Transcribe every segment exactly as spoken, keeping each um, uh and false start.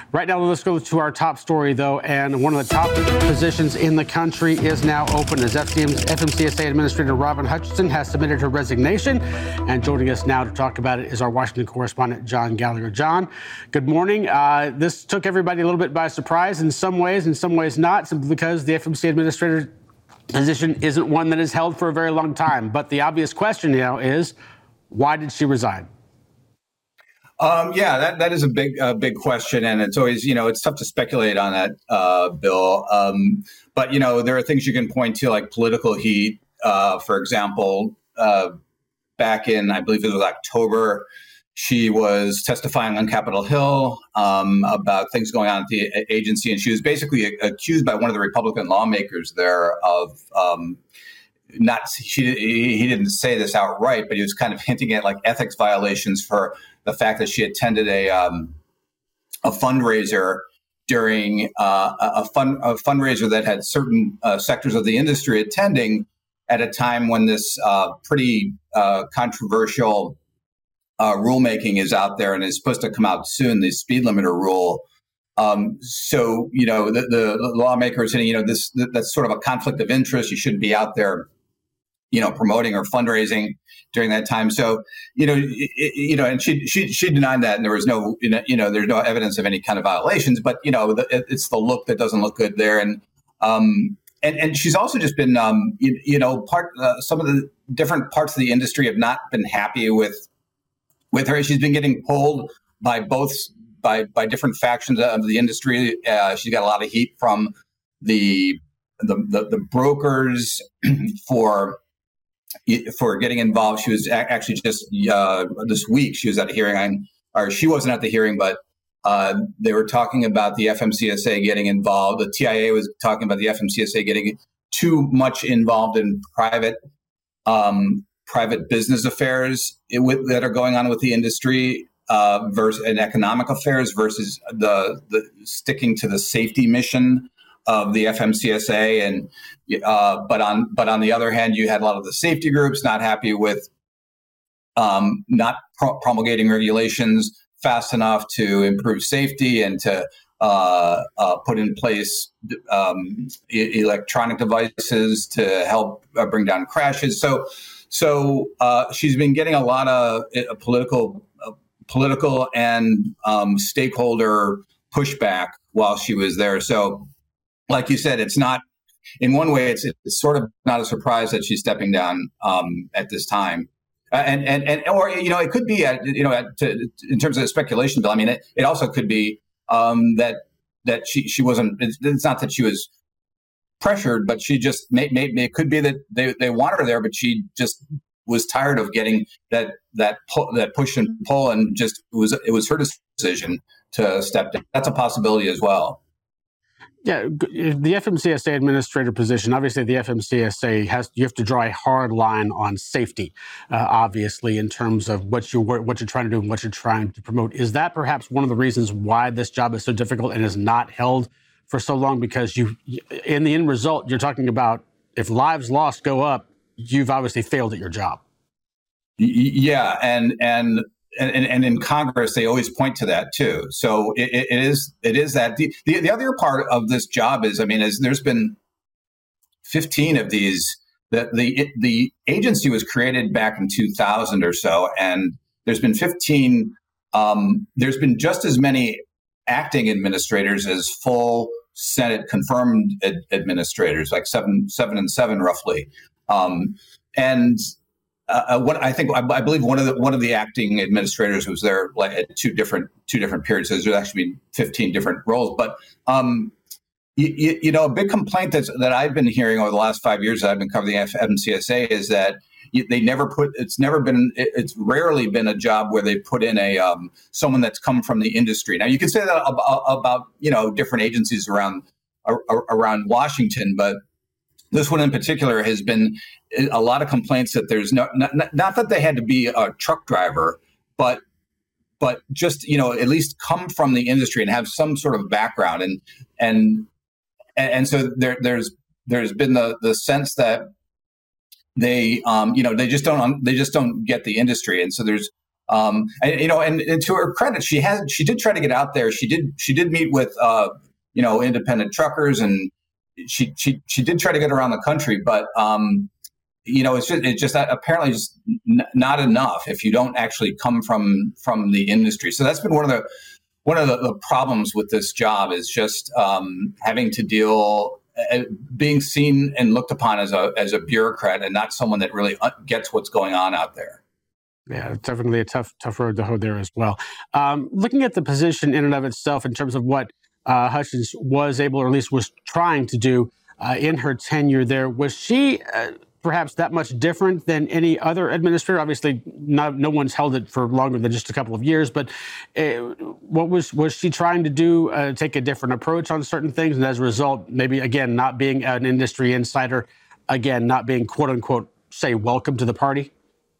Right now, let's go to our top story, though, and one of the top positions in the country is now open as F M C S A Administrator Robin Hutchinson has submitted her resignation. And joining us now to talk about it is our Washington correspondent, John Gallagher. John, good morning. Uh, this took everybody a little bit by surprise in some ways, in some ways not, simply because the F M C Administrator position isn't one that is held for a very long time. But the obvious question now is, why did she resign? Um, yeah, that, that is a big, uh, big question. And it's always, you know, it's tough to speculate on that, uh, Bill. Um, but, you know, there are things you can point to, like political heat. Uh, for example, uh, back in, I believe it was October, she was testifying on Capitol Hill um, about things going on at the agency. And she was basically accused by one of the Republican lawmakers there of um, not, she, he didn't say this outright, but he was kind of hinting at like ethics violations for the fact that she attended a um, a fundraiser during uh, a, fun, a fundraiser that had certain uh, sectors of the industry attending at a time when this uh, pretty uh, controversial uh, rulemaking is out there and is supposed to come out soon, the speed limiter rule. Um, so, you know, the, the lawmaker is saying, you know, this that's sort of a conflict of interest. You shouldn't be out there, you know, promoting or fundraising during that time. So, you know, it, you know, and she, she, she denied that. And there was no, you know, there's no evidence of any kind of violations, but, you know, the, it's the look that doesn't look good there. And, um, and, and she's also just been, um, you, you know, part, uh, some of the different parts of the industry have not been happy with, with her. She's been getting pulled by both, by, by different factions of the industry. Uh, she's got a lot of heat from the, the, the, the brokers for, for getting involved. She was actually just uh, this week, she was at a hearing on, or she wasn't at the hearing, but uh, they were talking about the F M C S A getting involved. The T I A was talking about the F M C S A getting too much involved in private um, private business affairs it, with, that are going on with the industry uh, versus and economic affairs versus the, the sticking to the safety mission of the F M C S A. And uh, but on but on the other hand, you had a lot of the safety groups not happy with um, not pro- promulgating regulations fast enough to improve safety and to uh, uh, put in place um, e- electronic devices to help uh, bring down crashes. So so uh, she's been getting a lot of uh, political uh, political and um, stakeholder pushback while she was there. So, like you said, it's not, in one way, it's, it's sort of not a surprise that she's stepping down um, at this time. Uh, and, and, and, or, you know, it could be, at, you know, at, to, in terms of speculation, Bill, I mean, it, it also could be um, that, that she, she wasn't, it's, it's not that she was pressured, but she just, may, may, it could be that they, they wanted her there, but she just was tired of getting that, that, pull, that push and pull, and just, it was, it was her decision to step down. That's a possibility as well. Yeah, the F M C S A administrator position, obviously the F M C S A has, you have to draw a hard line on safety, uh, obviously, in terms of what, you, what you're trying to do and what you're trying to promote. Is that perhaps one of the reasons why this job is so difficult and is not held for so long? Because you, in the end result, you're talking about if lives lost go up, you've obviously failed at your job. Yeah, and and And, and in Congress, they always point to that too. So it, it is it is that the, the the other part of this job is, I mean, is there's been fifteen of these. That the the agency was created back in two thousand or so, and there's been fifteen. Um, there's been just as many acting administrators as full Senate confirmed ad- administrators, like seven seven and seven roughly, um, and. Uh, what I think, I, I believe one of the one of the acting administrators was there like at two different two different periods. So there's actually been fifteen different roles. But um, you, you know, a big complaint that's, that I've been hearing over the last five years that I've been covering the F M C S A is that they never put. It's never been. It's rarely been a job where they put in a um, someone that's come from the industry. Now you can say that about, about you know different agencies around around Washington, but this one in particular has been a lot of complaints that there's no, not, not that they had to be a truck driver, but but just, you know, at least come from the industry and have some sort of background. And and and so there there's there's been the the sense that they um, you know, they just don't they just don't get the industry. And so there's Um, and you know, and, and to her credit, she has she did try to get out there. She did she did meet with uh, you know independent truckers, and she she she did try to get around the country, but. Um, You know, it's just, it's just apparently just n- not enough if you don't actually come from from the industry. So that's been one of the one of the, the problems with this job is just um, having to deal, uh, being seen and looked upon as a as a bureaucrat and not someone that really gets what's going on out there. Yeah, it's definitely a tough tough road to hoe there as well. Um, looking at the position in and of itself, in terms of what uh, Hutchins was able, or at least was trying to do uh, in her tenure there, was she? Uh, perhaps that much different than any other administrator? Obviously, not, no one's held it for longer than just a couple of years, but uh, what was was she trying to do, uh, take a different approach on certain things? And as a result, maybe, again, not being an industry insider, again, not being, quote unquote, say, welcome to the party?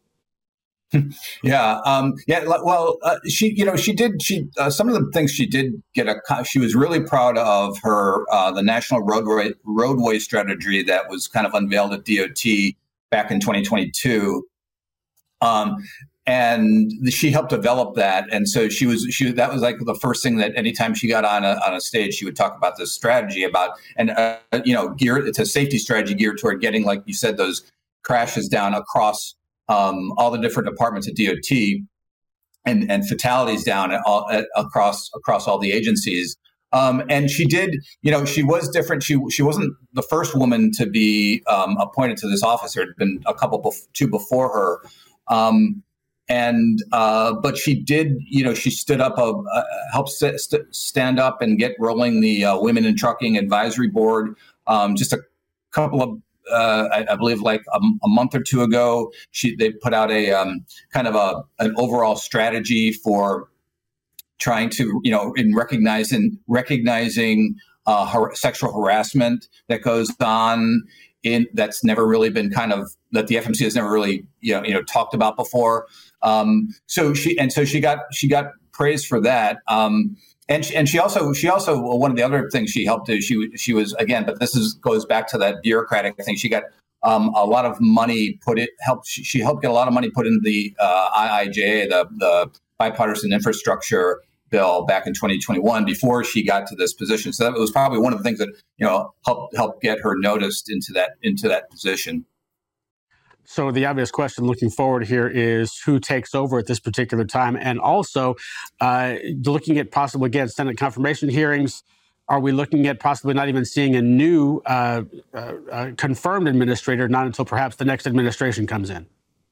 Yeah, um, yeah. Well, uh, she, you know, she did. She uh, some of the things she did get a. She was really proud of her uh, the national roadway roadway strategy that was kind of unveiled at D O T back in twenty twenty-two, um, and she helped develop that. And so she was she that was like the first thing that anytime she got on a on a stage, she would talk about this strategy about and uh, you know, geared it's a safety strategy geared toward getting, like you said, those crashes down across. Um, all the different departments at D O T and, and fatalities down at all, at, across across all the agencies. Um, and she did, you know, she was different. She she wasn't the first woman to be um, appointed to this office. There had been a couple, bef- two before her. Um, and uh, but she did, you know, she stood up, a, a helped st- st- stand up and get rolling the uh, Women in Trucking Advisory Board. Um, just a couple of Uh, I, I believe like a, a month or two ago, she they put out a um, kind of a an overall strategy for trying to, you know, in recognizing recognizing uh, har- sexual harassment that goes on in that's never really been kind of that the F M C has never really you know you know talked about before. Um, so she and so she got she got praise for that. Um, And she, and she also she also well, one of the other things she helped do she she was again, but this is goes back to that bureaucratic thing. She got um, a lot of money put it helped she, she helped get a lot of money put into the uh, I I J A, the the bipartisan infrastructure bill back in twenty twenty-one before she got to this position. So that was probably one of the things that you know helped helped get her noticed into that into that position. So the obvious question looking forward here is who takes over at this particular time? And also uh, looking at possibly, again, Senate confirmation hearings, are we looking at possibly not even seeing a new uh, uh, uh, confirmed administrator, not until perhaps the next administration comes in?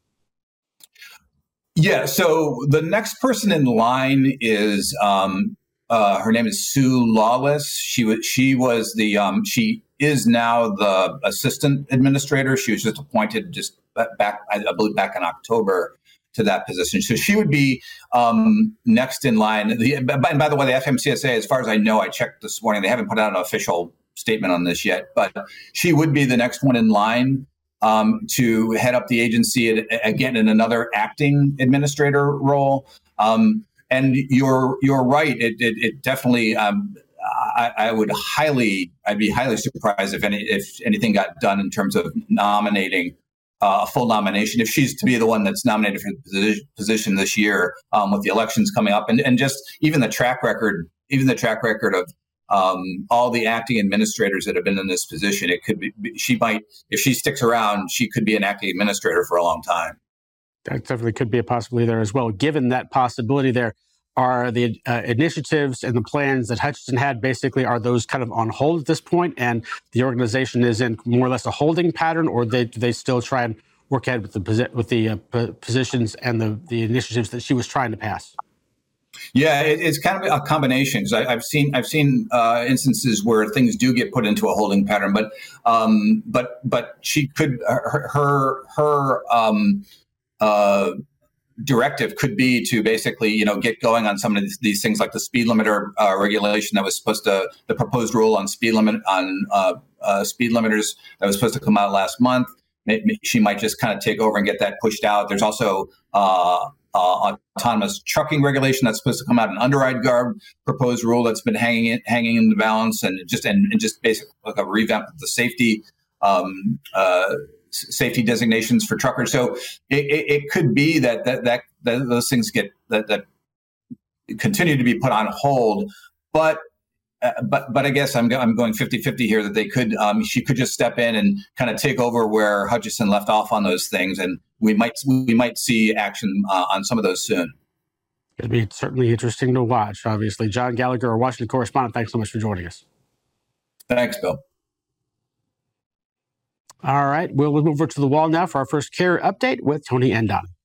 Yeah, so the next person in line is, um, uh, her name is Sue Lawless. She was, she was the, um, she is now the assistant administrator. She was just appointed just back, I believe, back in October to that position. So she would be um, next in line. The, and by the way, the F M C S A, as far as I know, I checked this morning, they haven't put out an official statement on this yet, but she would be the next one in line um, to head up the agency again in another acting administrator role. Um, and you're you're right. It it, it definitely. Um, I, I would highly, I'd be highly surprised if any, if anything got done in terms of nominating uh, a full nomination. If she's to be the one that's nominated for the position this year, um, with the elections coming up, and, and just even the track record, even the track record of um, all the acting administrators that have been in this position, it could be she might, if she sticks around, she could be an acting administrator for a long time. That definitely could be a possibility there as well. Given that possibility there, are the uh, initiatives and the plans that Hutchinson had basically, are those kind of on hold at this point, and the organization is in more or less a holding pattern, or they do they still try and work ahead with the with the uh, positions and the, the initiatives that she was trying to pass? Yeah, it, it's kind of a combination. Because I've seen I've seen uh, instances where things do get put into a holding pattern, but um, but but she could her her, her um, uh, directive could be to basically, you know, get going on some of these, these things like the speed limiter uh, regulation that was supposed to, the proposed rule on speed limit on uh, uh, speed limiters that was supposed to come out last month. Maybe she might just kind of take over and get that pushed out. There's also uh, uh, autonomous trucking regulation that's supposed to come out, an underride guard proposed rule that's been hanging in, hanging in the balance, and just and, and just basically like a revamp of the safety. Um, uh, safety designations for truckers. So it, it, it could be that, that that th- those things get that, that continue to be put on hold. But uh, but but I guess I'm I'm going fifty-fifty here that they could um, she could just step in and kind of take over where Hutchison left off on those things, and we might we might see action uh, on some of those soon. It'll be certainly interesting to watch. Obviously, John Gallagher, our Washington correspondent. Thanks so much for joining us. Thanks, Bill. All right, we'll move over to the wall now for our first carrier update with Tony Endon.